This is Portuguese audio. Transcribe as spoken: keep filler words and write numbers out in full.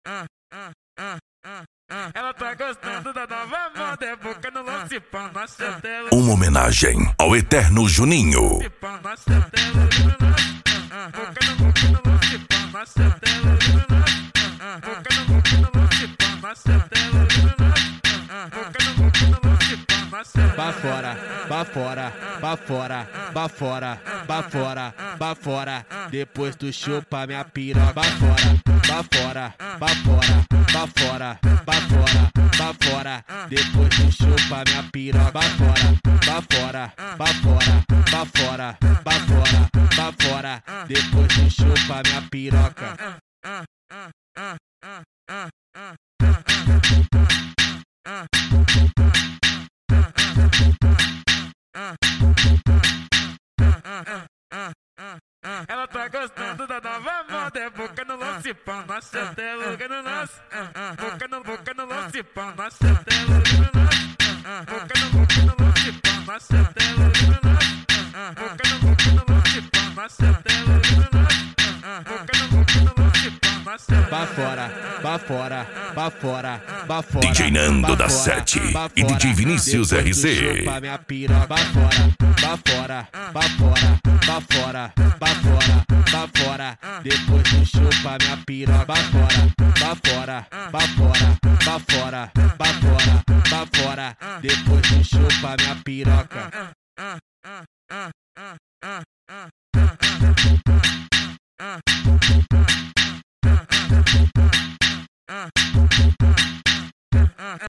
Ela tá gostando da nova moda, é boca no lance, pão na chatela. Uma homenagem ao eterno Juninho. Pão na chatela, boca no boca no lance, pão na chatela. Boca no boca no lance, pão na chatela. Boca no boca no lance, pão na chatela. Vá fora, vá fora, vá fora, vá fora, vá fora, vá fora. Depois tu chupa minha piroca. Vá fora, vá fora, vá fora, vá fora, vá fora, vá fora. Depois tu chupa minha piroca. Vá fora, vá fora, vá fora, vá fora, vá fora, vá fora. Depois tu chupa minha piroca. Ela tá gostando da nova moda, é boca no lance, pão na chatela. Boca no lance, boca no boca no lance, pão na chatela. Boca no boca no lance, pão na chatela. Boca no boca no lance, pão na chatela. Boca no boca no lance, pão na chatela. Vá fora, vá fora, vá fora, vá fora. D J Nando vá da fora, Sete vá e D J fora. Vinícius Depois R tu C. chupa minha piroca. Vá fora, vá fora, vá fora, vá fora, vá fora, vá fora. Depois tu chupa minha piroca. Vá fora, vá fora, vá fora, vá fora, vá fora, vá fora. Depois tu chupa minha piroca. Uh.